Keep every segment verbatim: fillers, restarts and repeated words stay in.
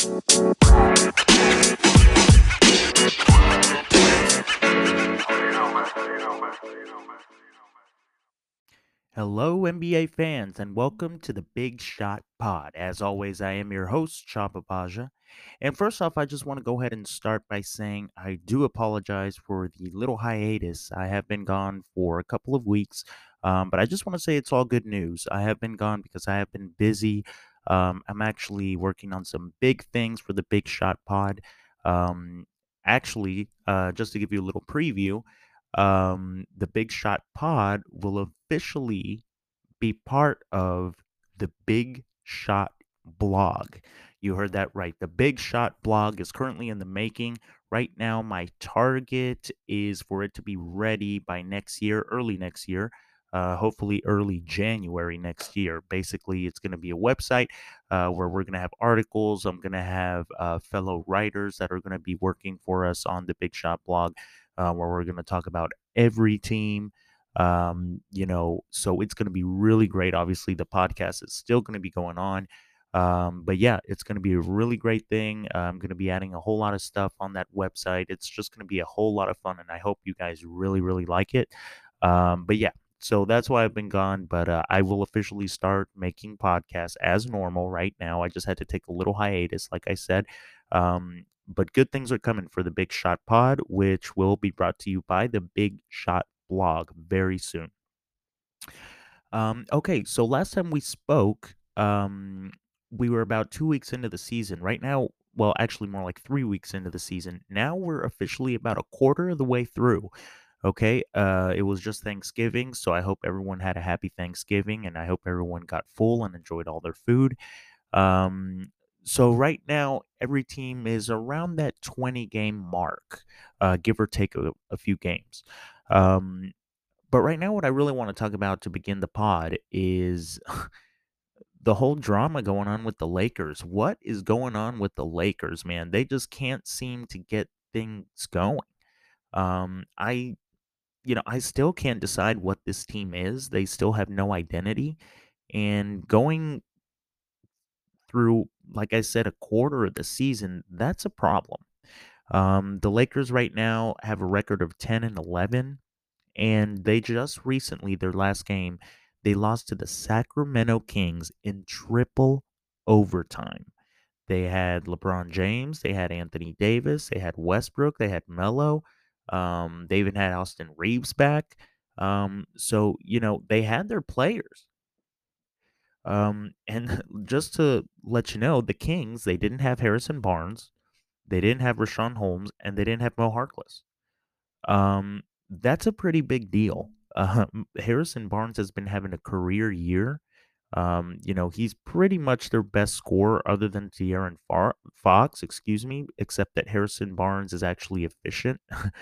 Hello, N B A fans, and welcome to the Big Shot Pod. As always, I am your host, Chapa Paja. And first off, I just want to go ahead and start by saying I do apologize for the little hiatus. I have been gone for a couple of weeks, um, but I just want to say it's all good news. I have been gone because I have been busy. Um, I'm actually working on some big things for the Big Shot Pod. Um, actually, uh, just to give you a little preview, um, the Big Shot Pod will officially be part of the Big Shot blog. You heard that right. The Big Shot blog is currently in the making. Right now, my target is for it to be ready by next year, early next year. Uh, hopefully, early January next year. Basically, it's going to be a website uh, where we're going to have articles. I'm going to have uh, fellow writers that are going to be working for us on the Big Shot blog, uh, where we're going to talk about every team, um you know so it's going to be really great. Obviously the podcast is still going to be going on, um but yeah, it's going to be a really great thing. I'm going to be adding a whole lot of stuff on that website. It's just going to be a whole lot of fun, and I hope you guys really really like it. Um but yeah, so that's why I've been gone, but uh, I will officially start making podcasts as normal right now. I just had to take a little hiatus, like I said. um but good things are coming for the Big Shot Pod, which will be brought to you by the Big Shot blog very soon. Um, okay, so last time we spoke, um, we were about two weeks into the season. Right now, well, actually, more like three weeks into the season. Now we're officially about a quarter of the way through. Okay, uh, it was just Thanksgiving, so I hope everyone had a happy Thanksgiving, and I hope everyone got full and enjoyed all their food. Um, so right now, every team is around that twenty game mark, uh, give or take a, a few games. Um, but right now, what I really want to talk about to begin the pod is the whole drama going on with the Lakers. What is going on with the Lakers, man? They just can't seem to get things going. Um, I, you know, I still can't decide what this team is. They still have no identity. And going through, like I said, a quarter of the season, that's a problem. Um, the Lakers right now have a record of ten and eleven, and they just recently, their last game, they lost to the Sacramento Kings in triple overtime. They had LeBron James, they had Anthony Davis, they had Westbrook, they had Melo, um, they even had Austin Reeves back. Um, so, you know, they had their players. Um, and just to let you know, the Kings, they didn't have Harrison Barnes, they didn't have Rashawn Holmes, and they didn't have Mo Harkless. Um, that's a pretty big deal. Uh, Harrison Barnes has been having a career year. Um, you know, he's pretty much their best scorer other than De'Aaron Far- Fox, excuse me, except that Harrison Barnes is actually efficient.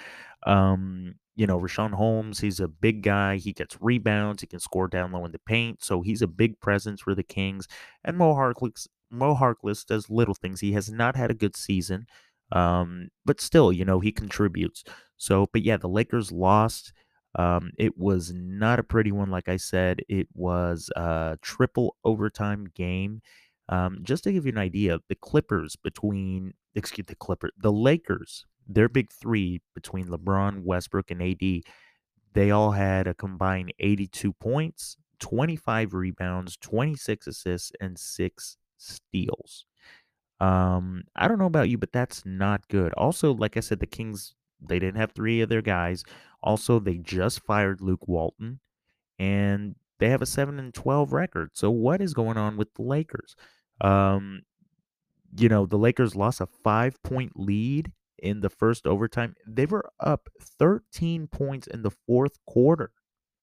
um, you know, Rashawn Holmes, he's a big guy. He gets rebounds. He can score down low in the paint. So he's a big presence for the Kings. And Mo Harkless, Mo Harkless does little things. He has not had a good season. Um, but still, you know, he contributes. So, but yeah, the Lakers lost. Um, it was not a pretty one, like I said. It was a triple overtime game. Um, just to give you an idea, the Clippers between, excuse the Clippers, the Lakers, their big three between LeBron, Westbrook, and A D, they all had a combined eighty-two points, twenty-five rebounds, twenty-six assists, and six steals. Um, I don't know about you, but that's not good. Also, like I said, the Kings, they didn't have three of their guys. Also, they just fired Luke Walton, and they have a seven and twelve record. So what is going on with the Lakers? Um, you know, the Lakers lost a five-point lead in the first overtime. They were up thirteen points in the fourth quarter.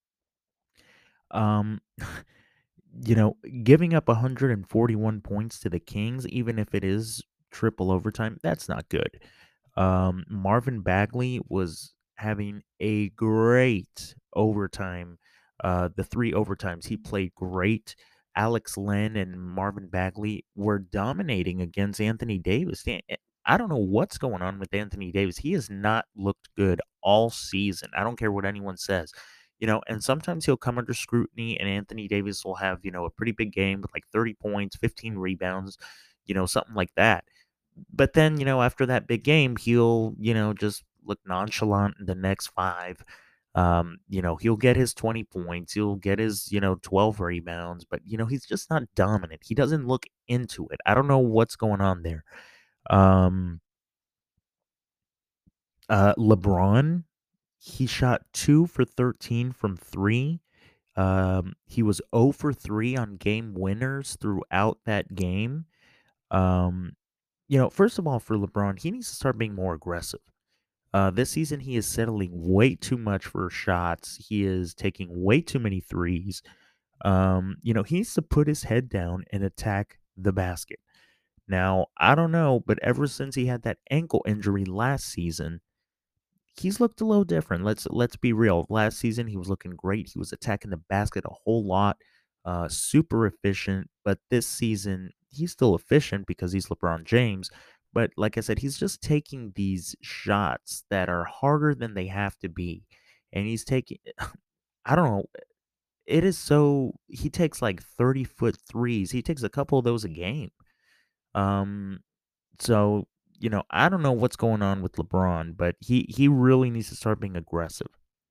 Um, you know, giving up one hundred forty-one points to the Kings, even if it is triple overtime, that's not good. Um, Marvin Bagley was having a great overtime. Uh, the three overtimes he played great. Alex Len and Marvin Bagley were dominating against Anthony Davis. Dan- eh, I don't know what's going on with Anthony Davis. He has not looked good all season. I don't care what anyone says. You know, and sometimes he'll come under scrutiny, and Anthony Davis will have, you know, a pretty big game with like thirty points, fifteen rebounds, you know, something like that. But then, you know, after that big game, he'll, you know, just look nonchalant in the next five. Um, you know, he'll get his twenty points, he'll get his, you know, twelve rebounds, but you know, he's just not dominant. He doesn't look into it. I don't know what's going on there. Um uh LeBron, he shot two for thirteen from three. Um he was zero for three on game winners throughout that game. Um you know, first of all, for LeBron, he needs to start being more aggressive. Uh, this season, he is settling way too much for shots. He is taking way too many threes. Um, you know, he needs to put his head down and attack the basket. Now, I don't know, but ever since he had that ankle injury last season, he's looked a little different. Let's let's be real. Last season, he was looking great. He was attacking the basket a whole lot, uh, super efficient. But this season, he's still efficient because he's LeBron James. But like I said, he's just taking these shots that are harder than they have to be, and he's taking. I don't know. It is so he takes like thirty foot threes. He takes a couple of those a game. Um, so, you know, I don't know what's going on with LeBron, but he he really needs to start being aggressive.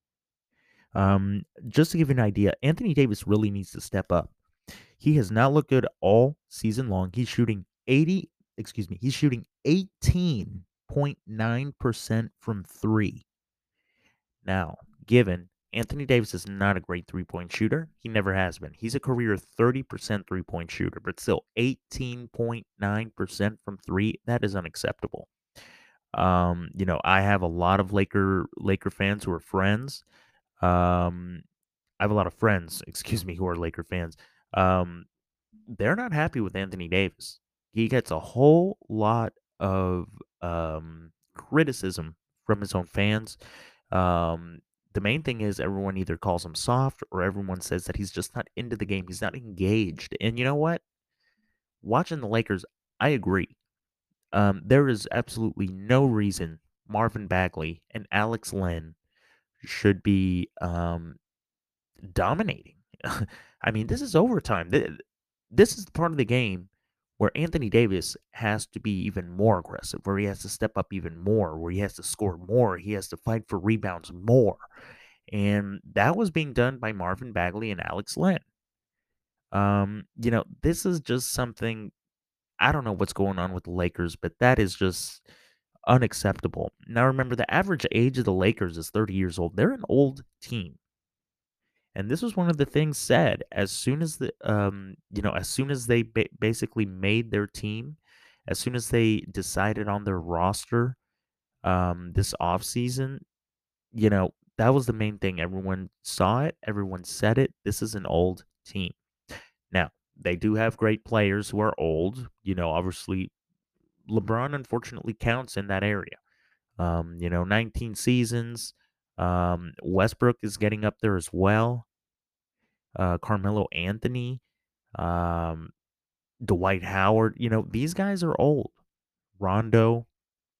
Um, just to give you an idea, Anthony Davis really needs to step up. He has not looked good all season long. He's shooting eighty, excuse me, he's shooting eighteen point nine percent from three. Now, given Anthony Davis is not a great three point shooter, he never has been. He's a career thirty percent three point shooter, but still eighteen point nine percent from three. That is unacceptable. Um, you know, I have a lot of Laker Laker fans who are friends. Um, I have a lot of friends, excuse me, who are Laker fans. Um, they're not happy with Anthony Davis. He gets a whole lot of um criticism from his own fans. Um, the main thing is everyone either calls him soft or everyone says that he's just not into the game. He's not engaged. And you know what? Watching the Lakers, I agree. Um, there is absolutely no reason Marvin Bagley and Alex Len should be um, dominating. I mean, this is overtime. Th- This is the part of the game where Anthony Davis has to be even more aggressive, where he has to step up even more, where he has to score more, he has to fight for rebounds more. And that was being done by Marvin Bagley and Alex Len. Um, you know, this is just something I don't know what's going on with the Lakers, but that is just unacceptable. Now remember the average age of the Lakers is thirty years old. They're an old team. And this was one of the things said as soon as the um you know, as soon as they ba- basically made their team, as soon as they decided on their roster um this offseason, you know, that was the main thing. Everyone saw it, everyone said it. This is an old team. Now, they do have great players who are old. You know, obviously LeBron unfortunately counts in that area. Um, you know, nineteen seasons. Um, Westbrook is getting up there as well. Uh, Carmelo Anthony, um, Dwight Howard. You know, these guys are old. Rondo.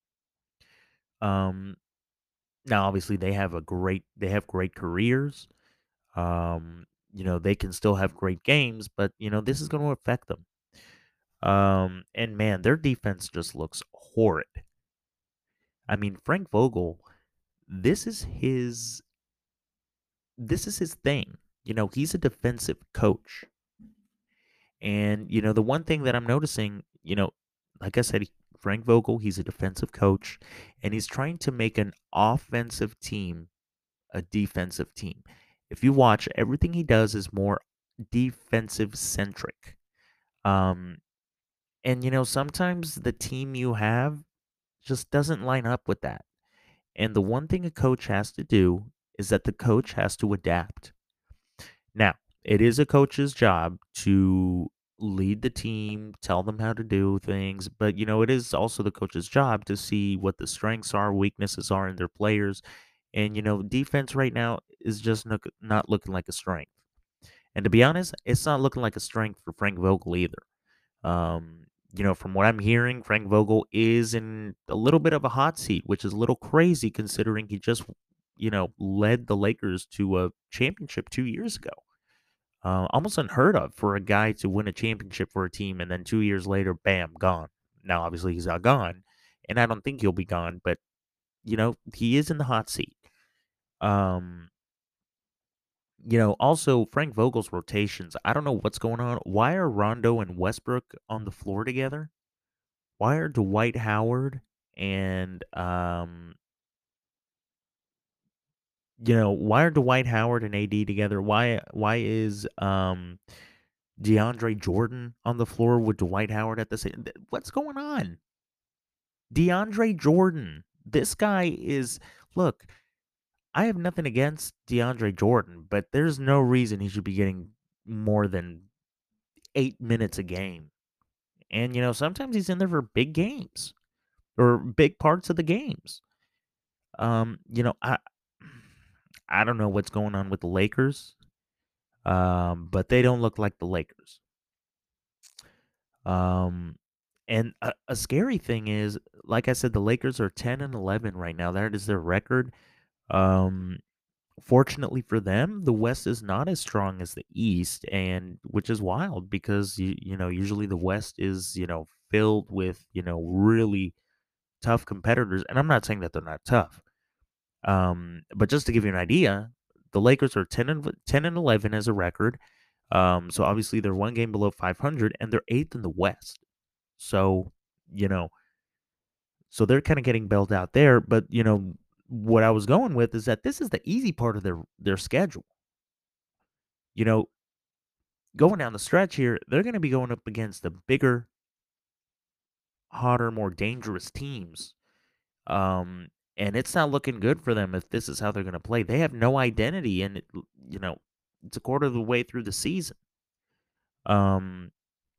Um, now obviously they have a great they have great careers. Um, you know, they can still have great games, but you know, this is going to affect them. Um, and man, their defense just looks horrid. I mean, Frank Vogel, this is his this is his thing. You know, he's a defensive coach. And you know, the one thing that I'm noticing, you know, like I said, he- Frank Vogel, he's a defensive coach and he's trying to make an offensive team a defensive team. If you watch, everything he does is more defensive centric. Um and you know, sometimes the team you have just doesn't line up with that. And the one thing a coach has to do is that the coach has to adapt. Now, it is a coach's job to lead the team, tell them how to do things, but you know, it is also the coach's job to see what the strengths are, weaknesses are in their players. And you know, defense right now is just not, not looking like a strength. And to be honest, it's not looking like a strength for Frank Vogel either. Um, you know, from what I'm hearing, Frank Vogel is in a little bit of a hot seat, which is a little crazy considering he just, you know, led the Lakers to a championship two years ago. Uh, almost unheard of for a guy to win a championship for a team and then two years later, bam, gone. Now, obviously, he's not gone, and I don't think he'll be gone, but you know, he is in the hot seat. Um, you know, also Frank Vogel's rotations. I don't know what's going on. Why are Rondo and Westbrook on the floor together? Why are Dwight Howard and um, you know, why are Dwight Howard and A D together? Why why is um DeAndre Jordan on the floor with Dwight Howard at the same? th- What's going on? DeAndre Jordan. This guy is look. I have nothing against DeAndre Jordan, but there's no reason he should be getting more than eight minutes a game. And, you know, sometimes he's in there for big games or big parts of the games. Um, you know, I I don't know what's going on with the Lakers, um, but they don't look like the Lakers. Um, and a, a scary thing is, like I said, the Lakers are ten and eleven right now. That is their record. Um, Fortunately for them, the West is not as strong as the East, and which is wild because you you know usually the West is you know filled with you know really tough competitors, and I'm not saying that they're not tough. Um, but just to give you an idea, the Lakers are ten and ten and eleven as a record. Um, so obviously they're one game below five hundred, and they're eighth in the West. So you know, so they're kind of getting bailed out there. But you know, what I was going with is that this is the easy part of their their schedule. You know, going down the stretch here, they're going to be going up against the bigger, hotter, more dangerous teams. Um, and it's not looking good for them if this is how they're going to play. They have no identity, and it, you know, it's a quarter of the way through the season. Um,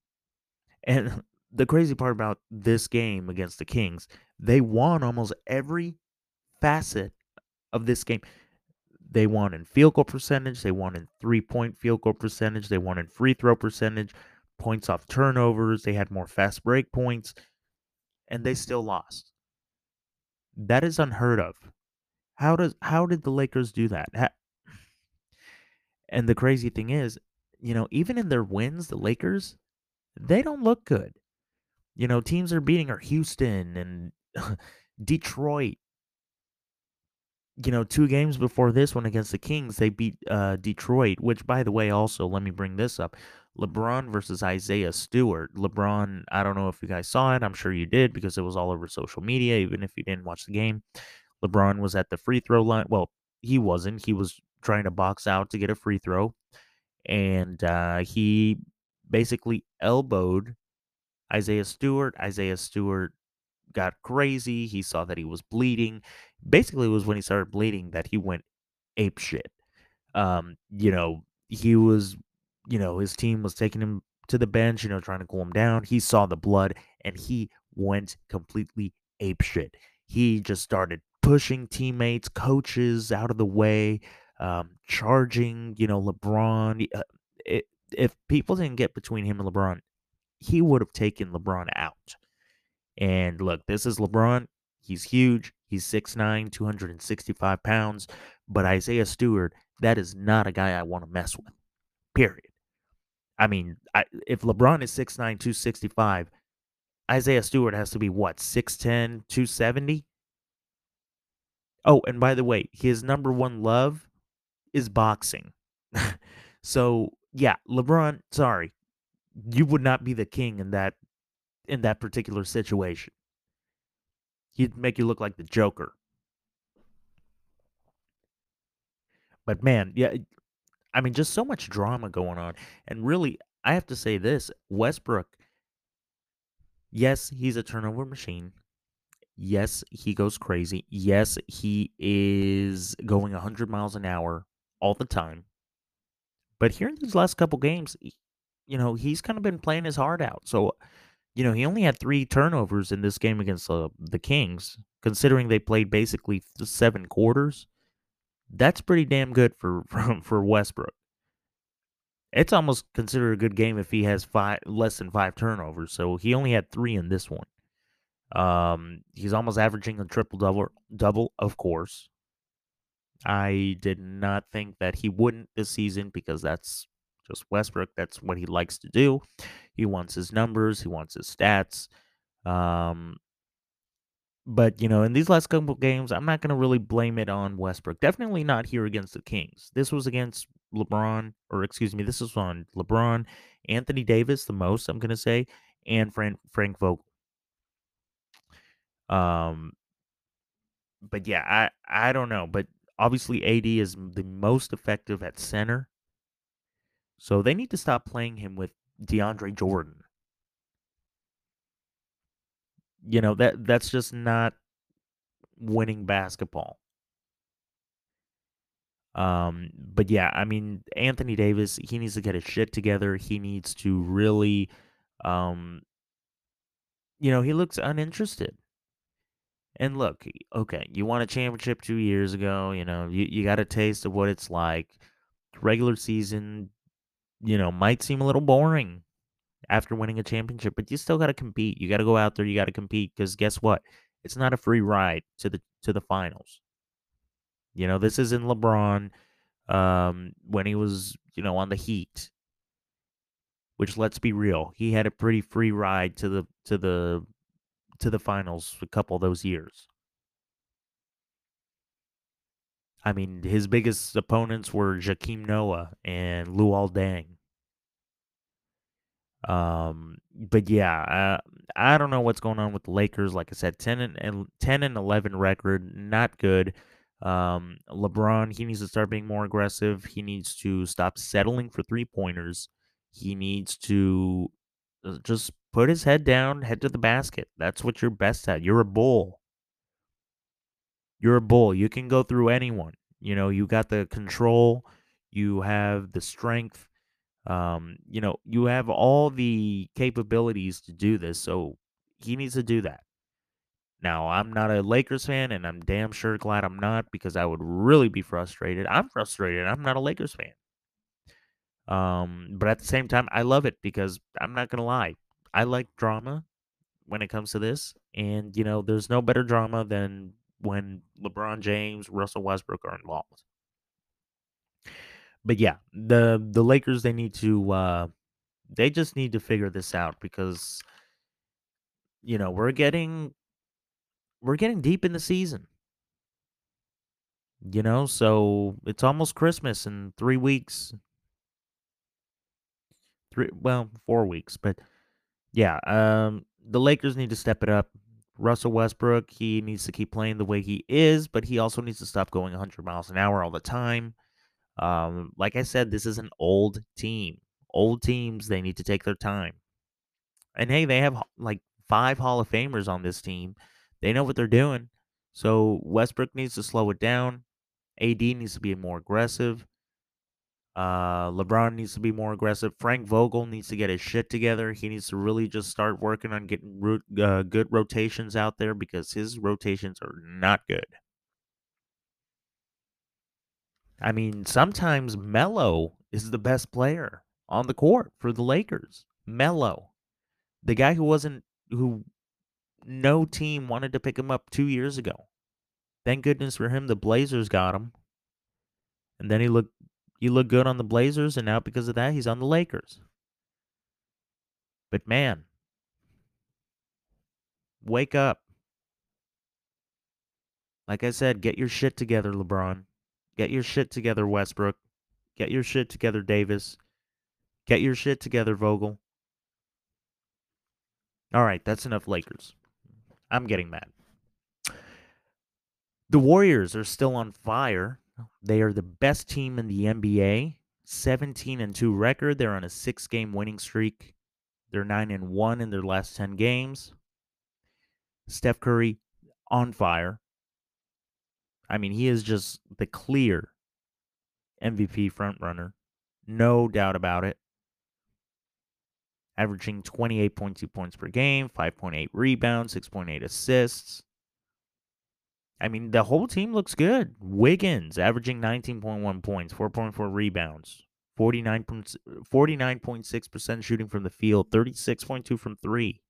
and the crazy part about this game against the Kings, they won almost every facet of this game. They won in field goal percentage, they won in three point field goal percentage, they won in free throw percentage, points off turnovers, they had more fast break points, and they still lost. That is unheard of. How does how did the Lakers do that? Ha- And the crazy thing is, you know, even in their wins, the Lakers, they don't look good. You know, teams are beating are Houston and Detroit. You know, two games before this one against the Kings, they beat uh, Detroit, which, by the way, also, let me bring this up. LeBron versus Isaiah Stewart. LeBron, I don't know if you guys saw it. I'm sure you did because it was all over social media, even if you didn't watch the game. LeBron was at the free throw line. Well, he wasn't. He was trying to box out to get a free throw, and uh, he basically elbowed Isaiah Stewart. Isaiah Stewart got crazy. He saw that he was bleeding. Basically, it was when he started bleeding that he went ape shit. Um, you know, he was, you know, his team was taking him to the bench, you know, trying to cool him down. He saw the blood and he went completely ape shit. He just started pushing teammates, coaches out of the way, um, charging, you know, LeBron. Uh, it, if people didn't get between him and LeBron, he would have taken LeBron out. And look, this is LeBron. He's huge. He's six nine, two hundred sixty-five pounds. But Isaiah Stewart, that is not a guy I want to mess with, period. I mean, I, if LeBron is six nine, two sixty-five, Isaiah Stewart has to be what, six ten, two seventy? Oh, and by the way, his number one love is boxing. So, yeah, LeBron, sorry, you would not be the king in that in that particular situation. He'd make you look like the Joker. But man, yeah, I mean, just so much drama going on. And really, I have to say this Westbrook, yes, he's a turnover machine. Yes, he goes crazy. Yes, he is going one hundred miles an hour all the time. But here in these last couple games, y- you know, he's kind of been playing his heart out. So, you know, he only had three turnovers in this game against uh, the Kings, considering they played basically th- seven quarters. That's pretty damn good for for, for Westbrook. It's almost considered a good game if he has five less than five turnovers. So he only had three in this one. Um, he's almost averaging a triple double. Double, of course. I did not think that he wouldn't this season because that's just Westbrook. That's what he likes to do. He wants his numbers. He wants his stats. Um, but you know, in these last couple games, I'm not going to really blame it on Westbrook. Definitely not here against the Kings. This was against LeBron, or excuse me, this was on LeBron, Anthony Davis, the most I'm going to say, and Frank Frank Vogel. Um, but yeah, I I don't know, but obviously A D is the most effective at center, so they need to stop playing him with DeAndre Jordan. You know, that that's just not winning basketball. Um, but yeah, I mean, Anthony Davis, he needs to get his shit together. He needs to really, um, you know, he looks uninterested. And look, okay, you won a championship two years ago. You know, you, you got a taste of what it's like. Regular season, you know, might seem a little boring after winning a championship, but you still got to compete. You got to go out there. You got to compete because guess what? It's not a free ride to the to the finals. You know, this isn't LeBron um, when he was, you know, on the Heat. Which let's be real, he had a pretty free ride to the to the to the finals a couple of those years. I mean, his biggest opponents were Jakeem Noah and Luol Deng. Um, but yeah, uh, I don't know what's going on with the Lakers. Like I said, ten and, and ten and eleven record, not good. Um, LeBron, he needs to start being more aggressive. He needs to stop settling for three pointers. He needs to uh, just put his head down, head to the basket. That's what you're best at. You're a bull. You're a bull. You can go through anyone. You know, you got the control, you have the strength, um, you know, you have all the capabilities to do this, so he needs to do that. Now, I'm not a Lakers fan, and I'm damn sure glad I'm not because I would really be frustrated. I'm frustrated. I'm not a Lakers fan. Um, but at the same time, I love it because I'm not gonna lie. I like drama when it comes to this, and you know, there's no better drama than when LeBron James, Russell Westbrook are involved. But yeah, the the Lakers they need to uh they just need to figure this out because you know, we're getting we're getting deep in the season, you know, so it's almost Christmas in three weeks. Three well, four weeks, but yeah, um the Lakers need to step it up. Russell Westbrook, he needs to keep playing the way he is, but he also needs to stop going one hundred miles an hour all the time. Um like I said, this is an old team. Old teams, they need to take their time. And hey, they have h- like five Hall of Famers on this team. They know what they're doing. So Westbrook needs to slow it down. A D needs to be more aggressive. Uh, LeBron needs to be more aggressive. Frank Vogel needs to get his shit together. He needs to really just start working on getting root, uh, good rotations out there because his rotations are not good. I mean, sometimes Melo is the best player on the court for the Lakers. Melo, the guy who wasn't who no team wanted to pick him up two years ago. Thank goodness for him, the Blazers got him, and then he looked he looked good on the Blazers, and now because of that, he's on the Lakers. But man, wake up! Like I said, get your shit together, LeBron. Get your shit together, Westbrook. Get your shit together, Davis. Get your shit together, Vogel. All right, that's enough Lakers. I'm getting mad. The Warriors are still on fire. They are the best team in the N B A. seventeen and two record. They're on a six-game winning streak. They're nine and one in their last ten games. Steph Curry on fire. I mean, he is just the clear M V P frontrunner. No doubt about it. Averaging twenty-eight point two points per game, five point eight rebounds, six point eight assists. I mean, the whole team looks good. Wiggins averaging nineteen point one points, four point four rebounds, forty-nine, forty-nine point six percent shooting from the field, thirty-six point two from three.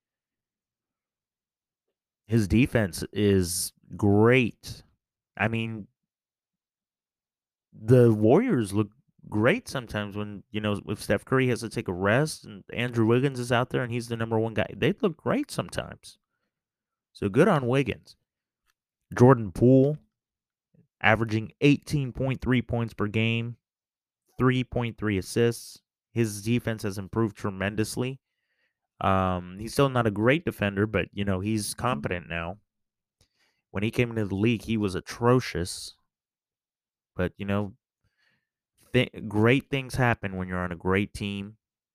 His defense is great. I mean, the Warriors look. great sometimes when, you know, if Steph Curry has to take a rest and Andrew Wiggins is out there and he's the number one guy. They look great sometimes. So good on Wiggins. Jordan Poole averaging eighteen point three points per game, three point three assists. His defense has improved tremendously. Um, he's still not a great defender, but you know, he's competent now. When he came into the league, he was atrocious. But you know, th- great things happen when you're on a great team,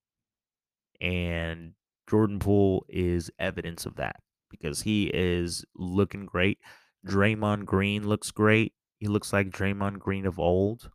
and Jordan Poole is evidence of that because he is looking great. Draymond Green looks great. He looks like Draymond Green of old.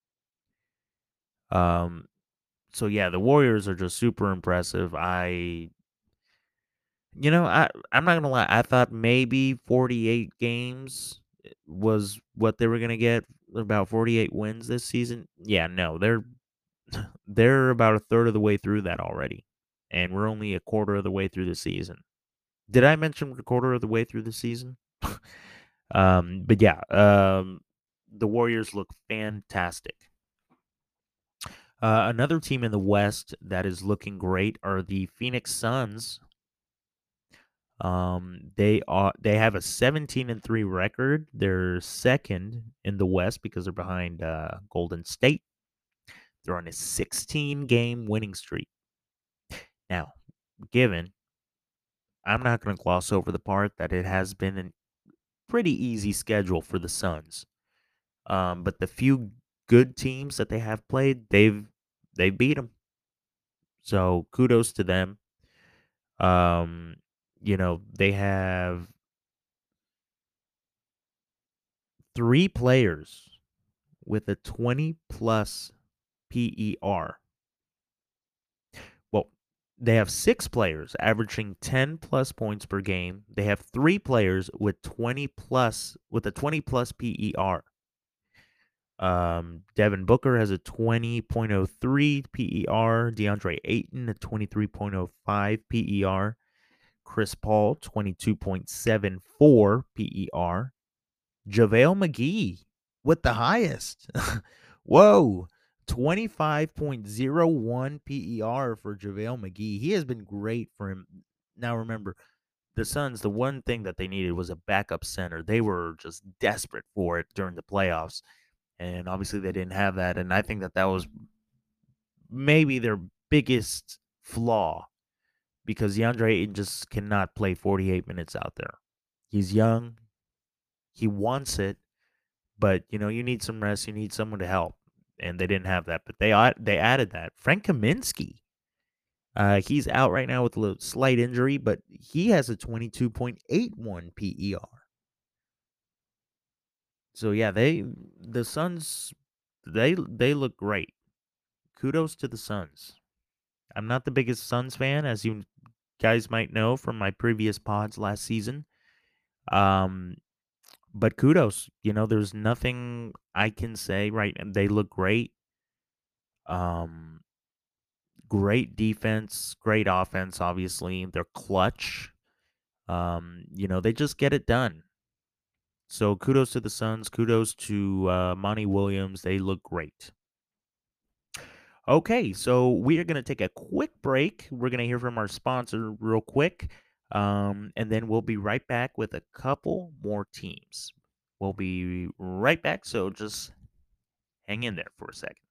Um, so yeah, the Warriors are just super impressive. I, you know, I I'm not gonna lie. I thought maybe forty-eight games eh, was what they were gonna get, about forty-eight wins this season. Yeah, no, they're they're about a third of the way through that already, and we're only a quarter of the way through the season. Did I mention we're a quarter of the way through the season? um, but yeah, um, the Warriors look fantastic. Uh, another team in the West that is looking great are the Phoenix Suns. Um, they are they have a seventeen and three record. They're second in the West because they're behind uh, Golden State. They're on a sixteen game winning streak. Now, given I'm not going to gloss over the part that it has been a pretty easy schedule for the Suns. Um, but the few good teams that they have played, they've they beat them. So kudos to them. Um, you know, they have three players with a twenty plus P E R. Well, they have six players averaging ten plus points per game. They have three players with twenty plus with a twenty plus P E R. Um, Devin Booker has a twenty point oh three P E R. DeAndre Ayton a twenty-three point oh five P E R. Chris Paul twenty-two point seven four P E R. JaVale McGee with the highest. Whoa. twenty-five point oh one P E R for JaVale McGee. He has been great for him. Now remember, the Suns, the one thing that they needed was a backup center. They were just desperate for it during the playoffs. And obviously they didn't have that. And I think that that was maybe their biggest flaw because DeAndre Ayton just cannot play forty-eight minutes out there. He's young. He wants it, but you know, you need some rest. You need someone to help, and they didn't have that. But they a- they added that. Frank Kaminsky, uh, he's out right now with a little slight injury, but he has a twenty-two point eight one P E R. So yeah, they the Suns they they look great. Kudos to the Suns. I'm not the biggest Suns fan, as you guys might know from my previous pods last season. Um, but kudos. You know, there's nothing I can say right. And they look great. Um, great defense, great offense. Obviously, they're clutch. Um, you know, they just get it done. So kudos to the Suns. Kudos to uh, Monty Williams. They look great. Okay, so we are going to take a quick break. We're going to hear from our sponsor real quick, um, and then we'll be right back with a couple more teams. We'll be right back, so just hang in there for a second.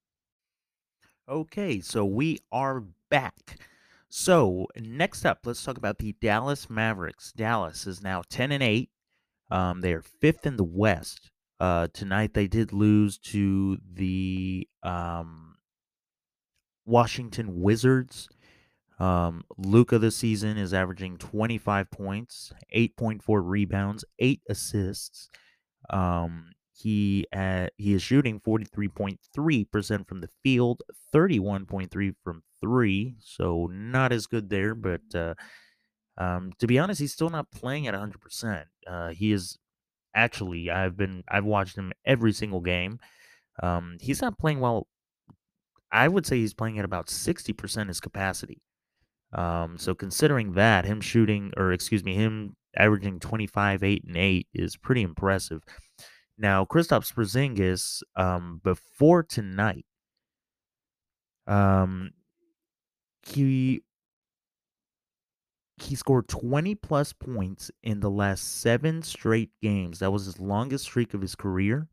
Okay, so we are back. So next up, let's talk about the Dallas Mavericks. Dallas is now ten and eight. Um, they are fifth in the West. Uh, tonight they did lose to the um, Washington Wizards. Um, Luca this season is averaging twenty-five points, eight point four rebounds, eight assists. Um, he uh, he is shooting forty-three point three percent from the field, thirty-one point three from three. So not as good there, but uh, um, to be honest, he's still not playing at one hundred percent. Uh, he is actually I've been I've watched him every single game. Um, he's not playing well. I would say he's playing at about sixty percent his capacity. Um, so considering that, him shooting, or excuse me, him averaging twenty-five, eight, and eight is pretty impressive. Now, Kristaps Porzingis, um, before tonight, Um, he he scored twenty plus points in the last seven straight games. That was his longest streak of his career.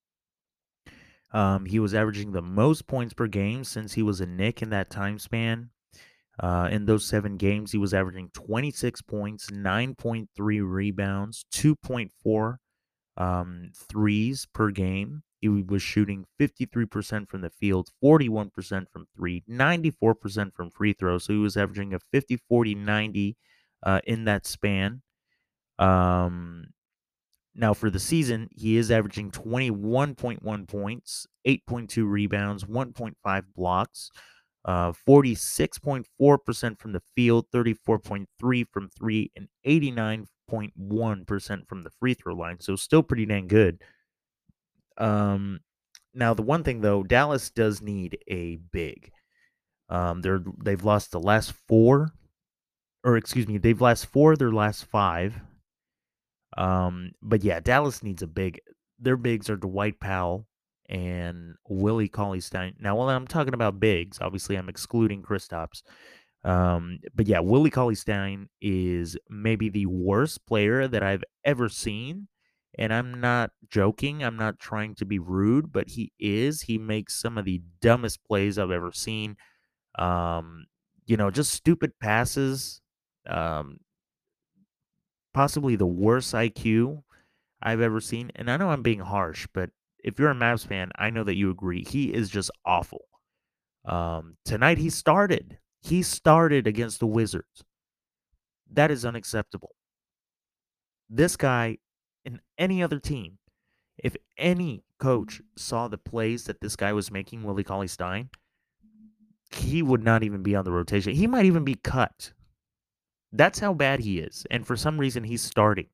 Um, he was averaging the most points per game since he was a Knick in that time span. Uh, in those seven games, he was averaging twenty-six points, nine point three rebounds, two point four um, threes per game. He was shooting fifty-three percent from the field, forty-one percent from three, ninety-four percent from free throws. So he was averaging a fifty, forty, ninety uh, in that span. Um, Now, for the season, he is averaging twenty-one point one points, eight point two rebounds, one point five blocks, uh, forty-six point four percent from the field, thirty-four point three from three, and eighty-nine point one percent from the free throw line. So still pretty dang good. Um, Now, the one thing though, Dallas does need a big. Um, they're they've lost the last four, or excuse me, they've lost four of their last five. Um, but yeah, Dallas needs a big. Their bigs are Dwight Powell and Willie Cauley Stein. Now, while I'm talking about bigs, obviously I'm excluding Kristaps. Um, but yeah, Willie Cauley Stein is maybe the worst player that I've ever seen. And I'm not joking. I'm not trying to be rude, but he is. He makes some of the dumbest plays I've ever seen. Um, you know, just stupid passes. Um, Possibly the worst I Q I've ever seen. And I know I'm being harsh, but if you're a Mavs fan, I know that you agree. He is just awful. Um, tonight he started. He started against the Wizards. That is unacceptable. This guy in any other team, if any coach saw the plays that this guy was making, Willie Cauley Stein, he would not even be on the rotation. He might even be cut. That's how bad he is. And for some reason, he's starting.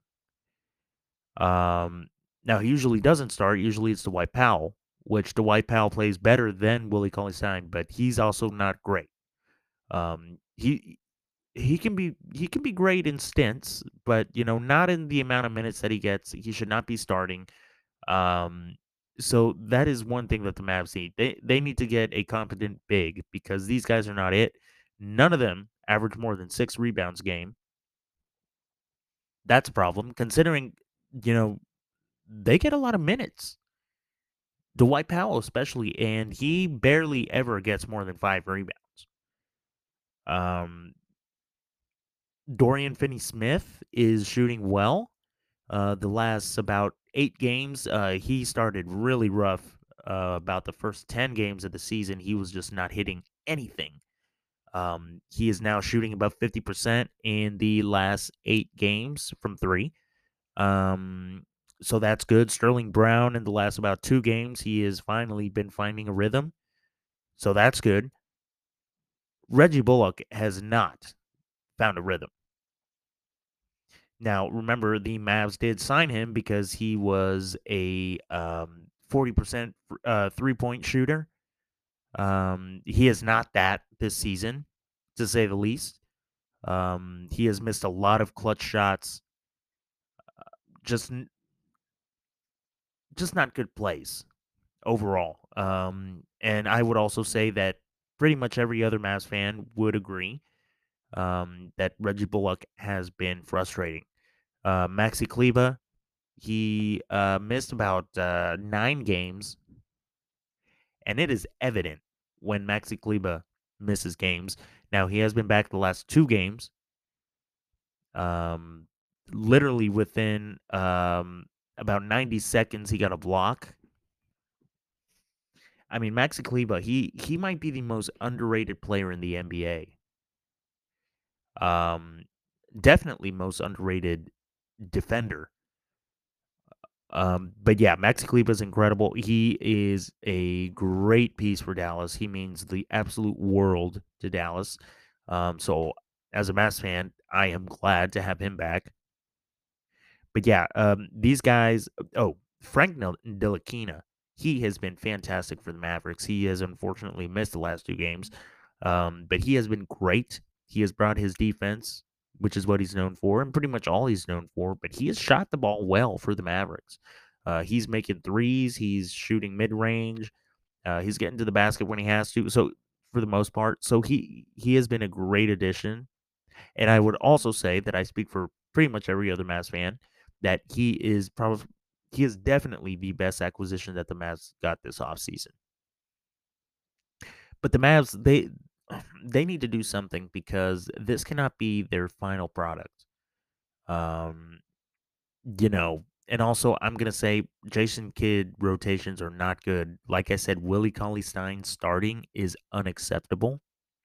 Um, Now he usually doesn't start. Usually it's Dwight Powell, which Dwight Powell plays better than Willie Cauley Stein, but he's also not great. Um, he he can be he can be great in stints, but you know not in the amount of minutes that he gets. He should not be starting. Um, so that is one thing that the Mavs need. They they need to get a competent big because these guys are not it. None of them average more than six rebounds a game. That's a problem considering you know they get a lot of minutes. Dwight Powell especially, and he barely ever gets more than five rebounds. Um, Dorian Finney-Smith is shooting well. Uh, the last about eight games, uh, he started really rough. Uh, about the first ten games of the season, he was just not hitting anything. Um, he is now shooting about fifty percent in the last eight games from three. Um, so that's good. Sterling Brown in the last about two games, he has finally been finding a rhythm. So that's good. Reggie Bullock has not found a rhythm. Now, remember, the Mavs did sign him because he was a um, forty percent uh, three point shooter. Um, he is not that this season, to say the least. Um, he has missed a lot of clutch shots, just just not good plays overall. Um, and I would also say that pretty much every other Mavs fan would agree um, that Reggie Bullock has been frustrating. Uh, Maxi Kleba, he uh, missed about uh, nine games, and it is evident when Maxi Kleba misses games. Now, he has been back the last two games, um, literally within um, about ninety seconds, he got a block. I mean, Maxi Kleba, he, he might be the most underrated player in the N B A. Um, Definitely most underrated defender. Um, but yeah, Maxi Kleber is incredible. He is a great piece for Dallas. He means the absolute world to Dallas. Um, so as a Mavs fan, I am glad to have him back. But yeah, um, these guys. Oh, Frank Nil- Ntilikina, he has been fantastic for the Mavericks. He has unfortunately missed the last two games, um, but he has been great. He has brought his defense, which is what he's known for, and pretty much all he's known for. But he has shot the ball well for the Mavericks. Uh, he's making threes. He's shooting mid range. Uh, he's getting to the basket when he has to. So for the most part. So he he has been a great addition. And I would also say that I speak for pretty much every other Mavs fan that he is probably he is definitely the best acquisition that the Mavs got this offseason. But the Mavs, they they need to do something because this cannot be their final product. Um, you know, and also I'm gonna say Jason Kidd rotations are not good. Like I said, Willie Cauley Stein starting is unacceptable.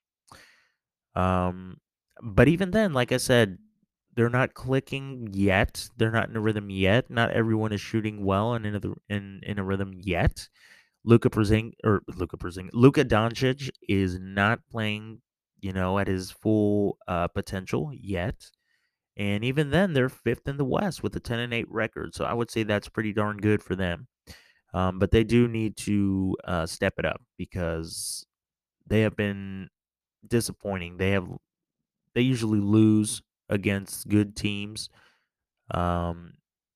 Um, but even then, like I said, they're not clicking yet. They're not in a rhythm yet. Not everyone is shooting well and in a in in a rhythm yet. Luka Przing or Luka Przing, Luka Doncic is not playing, you know, at his full uh, potential yet. And even then, they're fifth in the West with a ten and eight record. So I would say that's pretty darn good for them. Um, but they do need to uh, step it up because they have been disappointing. They have they usually lose against good teams. Um,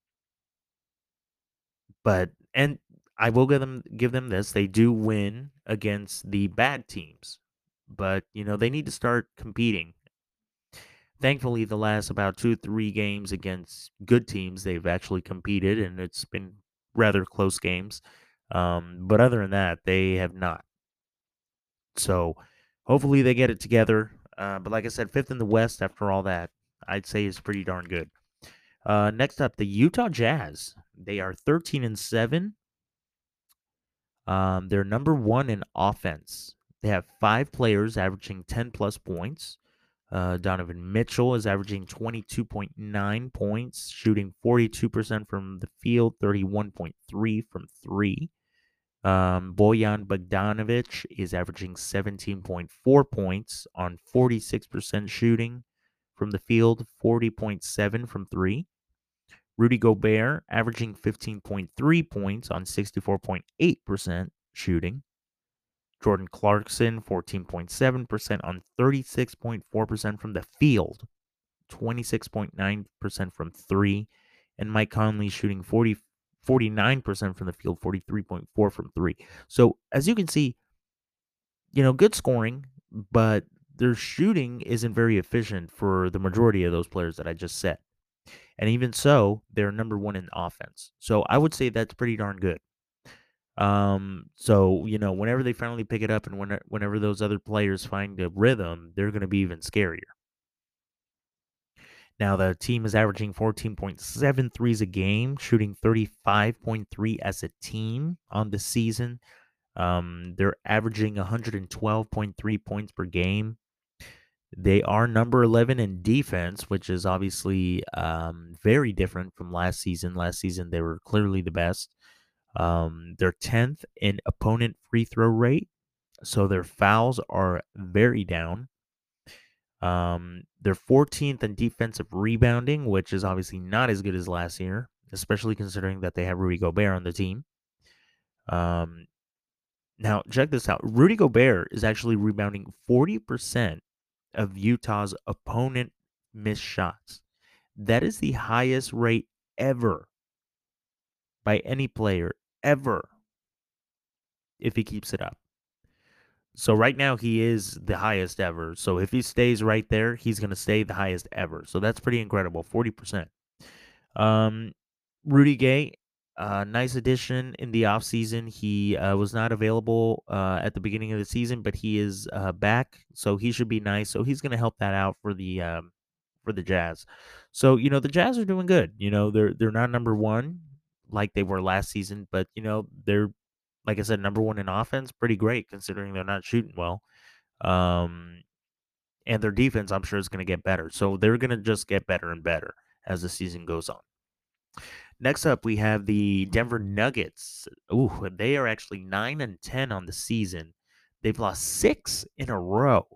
but and I will give them give them this. They do win against the bad teams. But, you know, they need to start competing. Thankfully, the last about two, three games against good teams, they've actually competed, and it's been rather close games. Um, but other than that, they have not. So hopefully they get it together. Uh, but like I said, fifth in the West after all that, I'd say is pretty darn good. Uh, next up, the Utah Jazz. They are thirteen and seven. Um, they're number one in offense. They have five players averaging ten plus points. Uh, Donovan Mitchell is averaging twenty-two point nine points, shooting forty-two percent from the field, thirty-one point three from three. Um, Bojan Bogdanovic is averaging seventeen point four points on forty-six percent shooting from the field, forty point seven from three. Rudy Gobert averaging fifteen point three points on sixty-four point eight percent shooting. Jordan Clarkson, fourteen point seven percent on thirty-six point four percent from the field, twenty-six point nine percent from three. And Mike Conley shooting forty, forty-nine percent from the field, forty-three point four from three. So as you can see, you know, good scoring, but their shooting isn't very efficient for the majority of those players that I just said. And even so, they're number one in offense. So I would say that's pretty darn good. Um, so you know, whenever they finally pick it up, and when, whenever those other players find a rhythm, they're going to be even scarier. Now the team is averaging fourteen point seven threes a game, shooting thirty-five point three as a team on the season. Um, they're averaging one hundred twelve point three points per game. They are number eleven in defense, which is obviously um, very different from last season. Last season, they were clearly the best. Um, they're tenth in opponent free throw rate, so their fouls are very down. Um, they're fourteenth in defensive rebounding, which is obviously not as good as last year, especially considering that they have Rudy Gobert on the team. Um, now, check this out. Rudy Gobert is actually rebounding forty percent of Utah's opponent missed shots. That is the highest rate ever by any player, ever, if he keeps it up. So right now he is the highest ever. So if he stays right there, he's going to stay the highest ever. So that's pretty incredible, forty percent. Um, Rudy Gay, uh, nice addition in the offseason. He uh, was not available uh, at the beginning of the season, but he is uh, back, so he should be nice. So he's going to help that out for the um, for the Jazz. So you know the Jazz are doing good. You know they're they're not number one like they were last season, but you know they're like I said, number one in offense, pretty great considering they're not shooting well. Um, and their defense, I'm sure, is going to get better. So they're going to just get better and better as the season goes on. Next up, we have the Denver Nuggets. Ooh, they are actually nine and ten on the season. They've lost six in a row.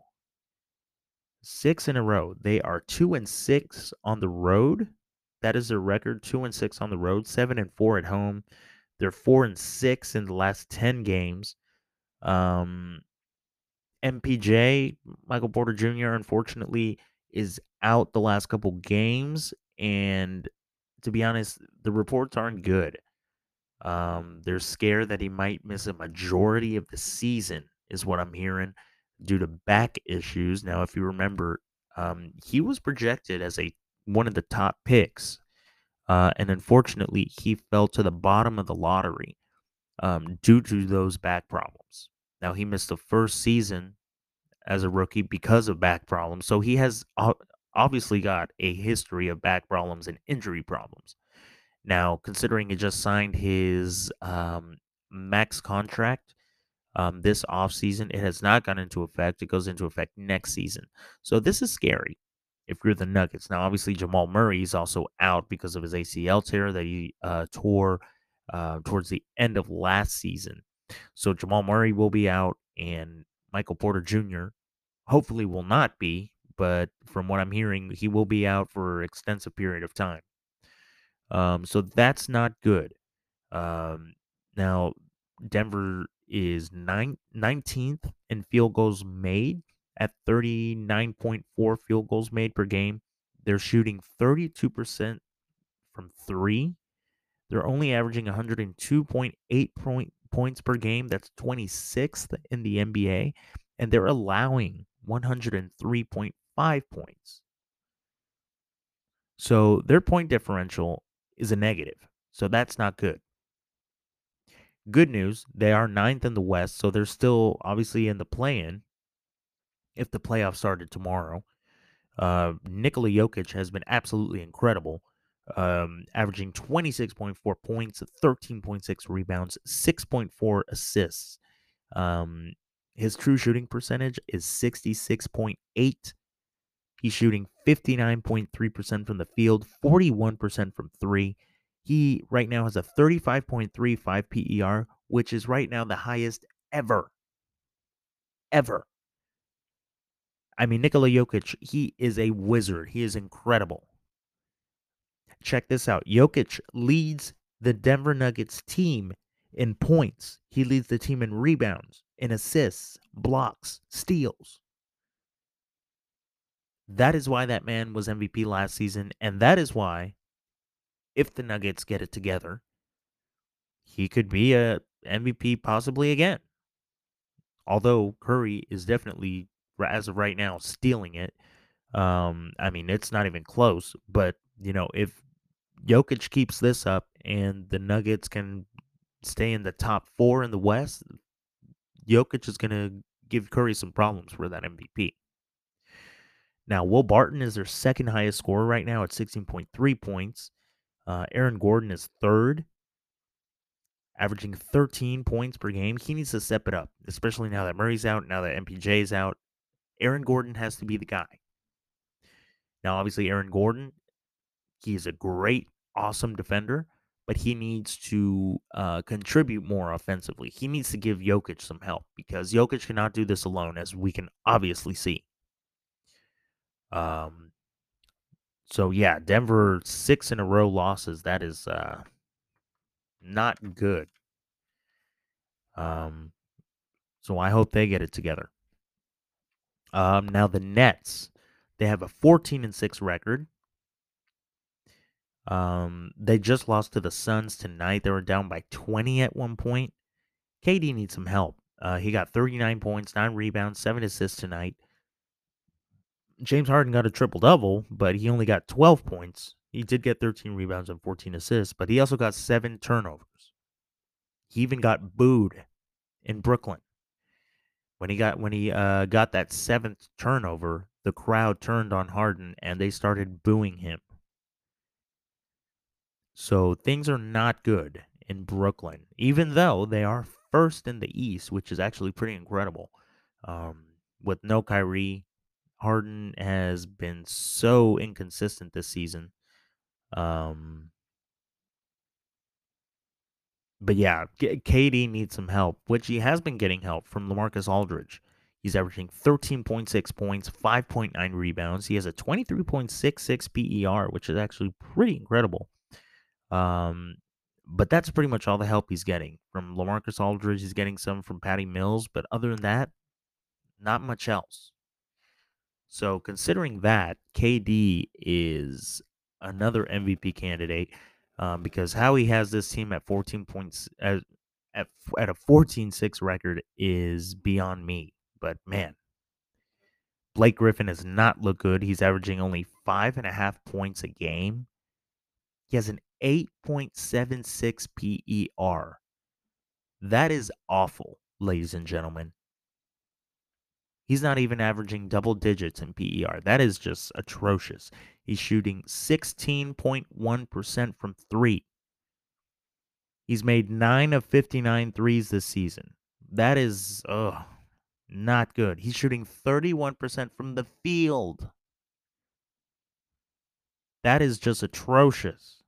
Six in a row. They are two and six on the road. That is their record. Two and six on the road. Seven and four at home. They're four and six in the last ten games. Um, M P J, Michael Porter Junior, unfortunately, is out the last couple games, and to be honest, the reports aren't good. Um, they're scared that he might miss a majority of the season, is what I'm hearing. due to back issues. Now, if you remember, um, he was projected as a one of the top picks, uh, and unfortunately, he fell to the bottom of the lottery um, due to those back problems. Now, he missed the first season as a rookie because of back problems, so he has o- obviously got a history of back problems and injury problems. Now, considering he just signed his um, max contract um, this offseason, it has not gone into effect. It goes into effect next season. So this is scary if you're the Nuggets. Now, obviously, Jamal Murray is also out because of his A C L tear that he uh, tore uh, towards the end of last season. So Jamal Murray will be out, and Michael Porter Junior hopefully will not be, but from what I'm hearing, he will be out for an extensive period of time. Um, so that's not good. Um, Now, Denver is nine, nineteenth in field goals made at thirty-nine point four field goals made per game. They're shooting thirty-two percent from three. They're only averaging one hundred two point eight point, points per game. That's twenty-sixth in the N B A. And they're allowing one hundred three point five points. So their point differential is a negative. So that's not good. Good news, they are ninth in the West, so they're still obviously in the play-in if the playoffs started tomorrow. Uh, Nikola Jokic has been absolutely incredible, um, averaging twenty-six point four points, thirteen point six rebounds, six point four assists. Um, his true shooting percentage is sixty-six point eight. He's shooting fifty-nine point three percent from the field, forty-one percent from three. He right now has a thirty-five point three five P E R, which is right now the highest ever, ever. I mean, Nikola Jokic, he is a wizard. He is incredible. Check this out. Jokic leads the Denver Nuggets team in points. He leads the team in rebounds, in assists, blocks, steals. That is why that man was M V P last season, and that is why, if the Nuggets get it together, he could be a M V P possibly again. Although Curry is definitely, as of right now, stealing it. Um, I mean, it's not even close. But you know, if Jokic keeps this up and the Nuggets can stay in the top four in the West, Jokic is going to give Curry some problems for that M V P. Now, Will Barton is their second highest scorer right now at sixteen point three points. Uh, Aaron Gordon is third, averaging thirteen points per game. He needs to step it up, especially now that Murray's out, now that M P J is out. Aaron Gordon has to be the guy. Now, obviously, Aaron Gordon, he is a great, awesome defender, but he needs to uh, contribute more offensively. He needs to give Jokic some help because Jokic cannot do this alone, as we can obviously see. Um, so yeah, Denver six in a row losses. That is uh, not good. Um, so I hope they get it together. Um, now the Nets, they have a fourteen and six record. Um, they just lost to the Suns tonight. They were down by twenty at one point. K D needs some help. Uh, he got thirty-nine points, nine rebounds, seven assists tonight. James Harden got a triple double, but he only got twelve points. He did get thirteen rebounds and fourteen assists, but he also got seven turnovers. He even got booed in Brooklyn when he got when he uh, got that seventh turnover. The crowd turned on Harden and they started booing him. So things are not good in Brooklyn, even though they are first in the East, which is actually pretty incredible. Um, with no Kyrie, Harden has been so inconsistent this season. Um, but yeah, K- KD needs some help, which he has been getting help from LaMarcus Aldridge. He's averaging thirteen point six points, five point nine rebounds. He has a twenty-three point six six P E R, which is actually pretty incredible. Um, but that's pretty much all the help he's getting from LaMarcus Aldridge. He's getting some from Patty Mills, but other than that, not much else. So considering that, K D is another M V P candidate um, because how he has this team at fourteen points at at, at a fourteen six record is beyond me. But man, Blake Griffin has not looked good. He's averaging only five and a half points a game. He has an eight point seven six P E R. That is awful, ladies and gentlemen. He's not even averaging double digits in P E R. That is just atrocious. He's shooting sixteen point one percent from three. He's made nine of fifty-nine threes this season. That is, ugh, not good. He's shooting thirty-one percent from the field. That is just atrocious.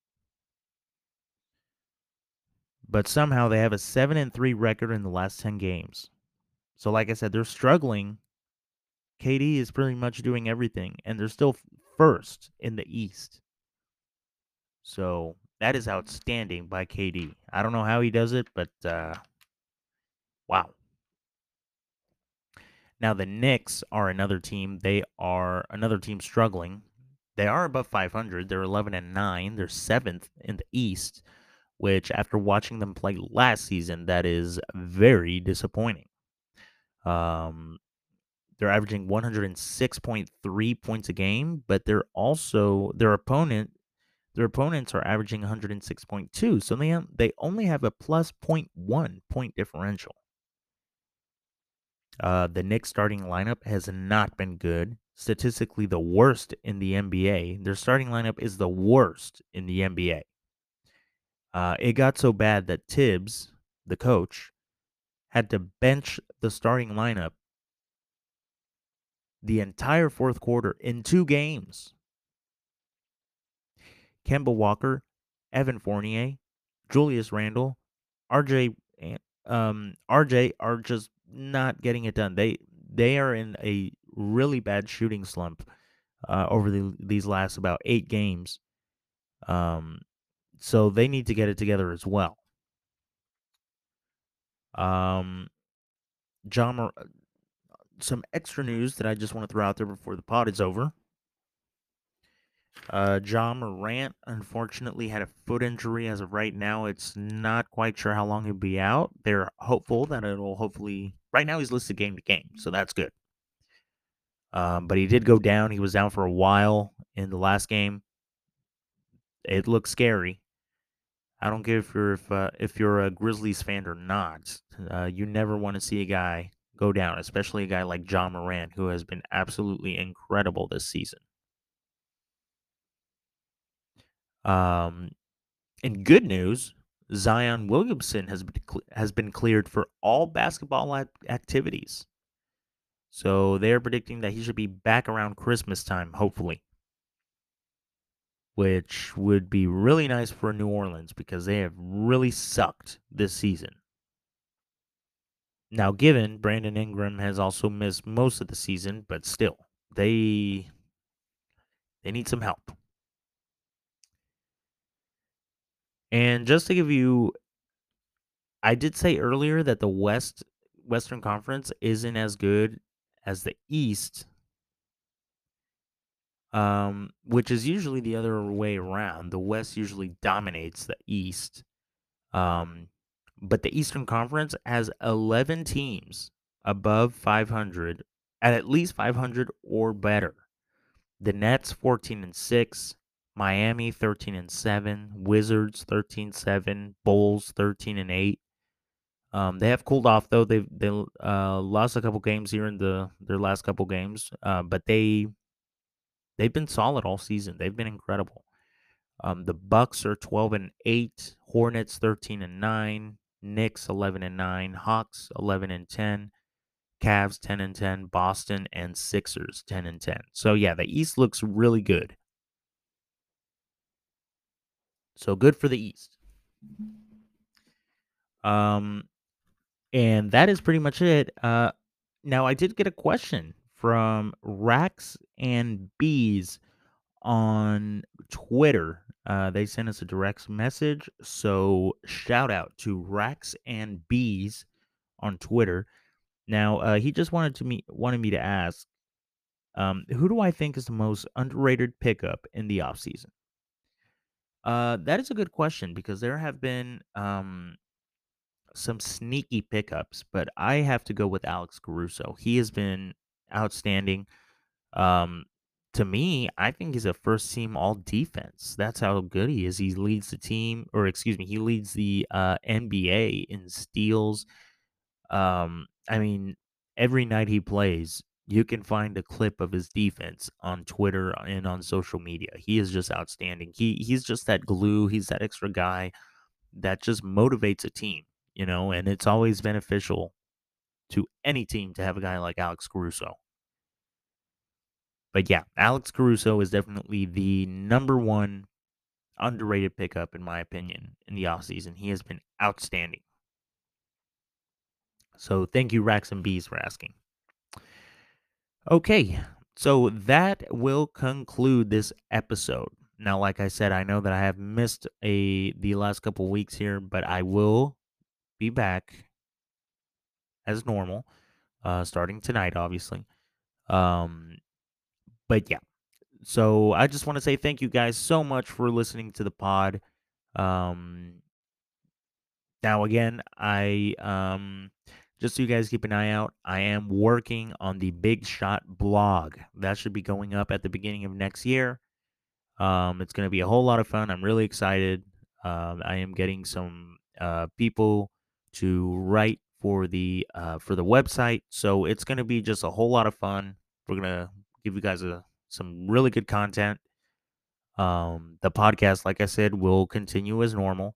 But somehow they have a seven and three record in the last ten games. So like I said, they're struggling. K D is pretty much doing everything, and they're still first in the East. So that is outstanding by K D. I don't know how he does it, but uh, wow. Now the Knicks are another team. They are another team struggling. They are above five hundred. They're eleven and nine. They're seventh in the East, which after watching them play last season, that is very disappointing. Um, they're averaging one hundred six point three points a game, but they're also their opponent their opponents are averaging one hundred six point two, so they they only have a plus zero point one point differential. Uh, the Knicks starting lineup has not been good. Statistically, the worst in the N B A. Their starting lineup is the worst in the N B A. Uh, it got so bad that Tibbs, the coach, had to bench the starting lineup the entire fourth quarter in two games. Kemba Walker, Evan Fournier, Julius Randle, R J, um, R J are just not getting it done. They they are in a really bad shooting slump uh, over the, these last about eight games. Um, so they need to get it together as well. Um, John, Mor- some extra news that I just want to throw out there before the pod is over. Uh, John Morant unfortunately had a foot injury as of right now. It's not quite sure how long he'll be out. They're hopeful that it'll hopefully. Right now he's listed game to game, so that's good. Um, but he did go down. He was down for a while in the last game. It looks scary. I don't care if you're if uh, if you're a Grizzlies fan or not. Uh, you never want to see a guy go down, especially a guy like John Morant, who has been absolutely incredible this season. Um, in good news, Zion Williamson has been cle- has been cleared for all basketball ac- activities. So they're predicting that he should be back around Christmas time, hopefully, which would be really nice for New Orleans because they have really sucked this season. Now, given Brandon Ingram has also missed most of the season, but still, they they need some help. And just to give you, I did say earlier that the West Western Conference isn't as good as the East, um, which is usually the other way around. The West usually dominates the East, um, but the Eastern Conference has eleven teams above five hundred, at at least five hundred or better. The Nets fourteen and six, Miami thirteen and seven, Wizards thirteen seven, Bulls thirteen and eight. Um, they have cooled off though. They've they uh, lost a couple games here in the their last couple games, uh, but they they've been solid all season. They've been incredible. Um, the Bucks are twelve and eight, Hornets thirteen and nine, Knicks eleven and nine, Hawks eleven and ten, Cavs ten and ten, Boston and Sixers ten and ten. So yeah, the East looks really good. So good for the East. Um, and that is pretty much it. Uh, now I did get a question from Racks and Bees on Twitter. Uh, they sent us a direct message. So shout out to Racks and Bees on Twitter. Now uh, he just wanted to me wanted me to ask, um, who do I think is the most underrated pickup in the offseason? Uh, that is a good question because there have been um, some sneaky pickups, but I have to go with Alex Caruso. He has been outstanding. Um, to me, I think he's a first team all defense. That's how good he is. He leads the team, or excuse me, he leads the uh, N B A in steals. Um, I mean, every night he plays, you can find a clip of his defense on Twitter and on social media. He is just outstanding. He he's just that glue. He's that extra guy that just motivates a team, you know, and it's always beneficial to any team to have a guy like Alex Caruso. But yeah, Alex Caruso is definitely the number one underrated pickup, in my opinion, in the offseason. He has been outstanding. So thank you, Racks and Bees, for asking. Okay, so that will conclude this episode. Now, like I said, I know that I have missed a the last couple weeks here, but I will be back as normal, uh, starting tonight, obviously. Um, but yeah, so I just want to say thank you guys so much for listening to the pod. Um, Now again, I um just so you guys keep an eye out, I am working on the Big Shot blog. That should be going up at the beginning of next year. Um, it's going to be a whole lot of fun. I'm really excited. Um, I am getting some uh, people to write for the uh, for the website, so it's going to be just a whole lot of fun. We're gonna give you guys a some really good content. Um, the podcast, like I said, will continue as normal.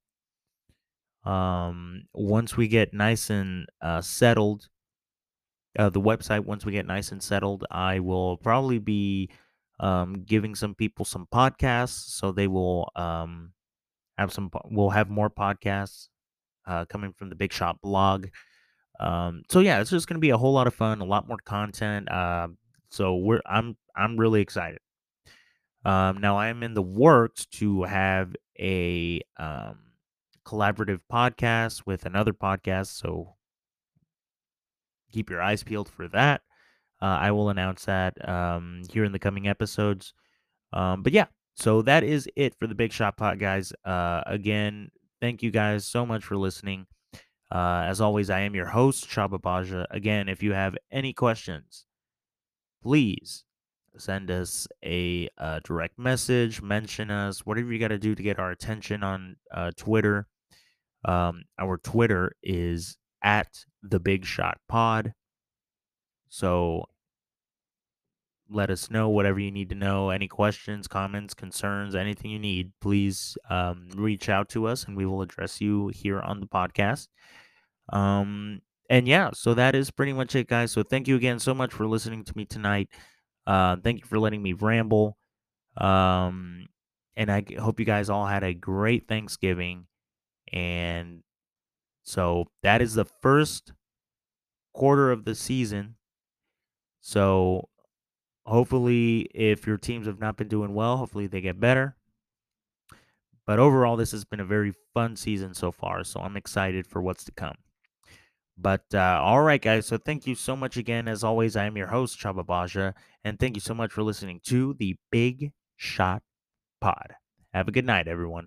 Um, once we get nice and uh, settled, uh, the website, once we get nice and settled, I will probably be um, giving some people some podcasts, so they will um, have some. po- We'll have more podcasts uh, coming from the Big Shot blog. Um, so yeah, it's just going to be a whole lot of fun, a lot more content. Uh, so we're I'm I'm really excited. Um, now I am in the works to have a um, collaborative podcast with another podcast. So keep your eyes peeled for that. Uh, I will announce that um, here in the coming episodes. Um, but yeah, so that is it for the Big Shot Pot, guys. Uh, again, thank you guys so much for listening. Uh, as always, I am your host, Shaba Baja. Again, if you have any questions, please send us a uh, direct message, mention us, whatever you got to do to get our attention on uh, Twitter. Um, our Twitter is at the Big Shot Pod. So let us know whatever you need to know. Any questions, comments, concerns, anything you need, please um, reach out to us and we will address you here on the podcast. Um, and yeah, so that is pretty much it, guys. So thank you again so much for listening to me tonight. Uh, thank you for letting me ramble. Um, and I g- hope you guys all had a great Thanksgiving. And so that is the first quarter of the season. So hopefully, if your teams have not been doing well, hopefully they get better. But overall, this has been a very fun season so far. So I'm excited for what's to come. But uh, all right, guys. So thank you so much again. As always, I am your host, Chaba Baja. And thank you so much for listening to the Big Shot Pod. Have a good night, everyone.